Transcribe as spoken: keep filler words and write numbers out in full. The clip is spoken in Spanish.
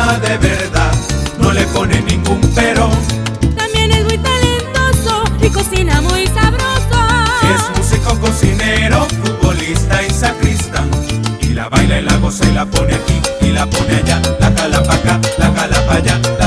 ama de verdad, no le pone ningún pero. También es muy talentoso y cocina muy sabroso. Es músico, cocinero, futbolista y sacristán. Y la baila y la goza y la pone aquí y la pone allá, la jala pa' acá, la jala pa' allá.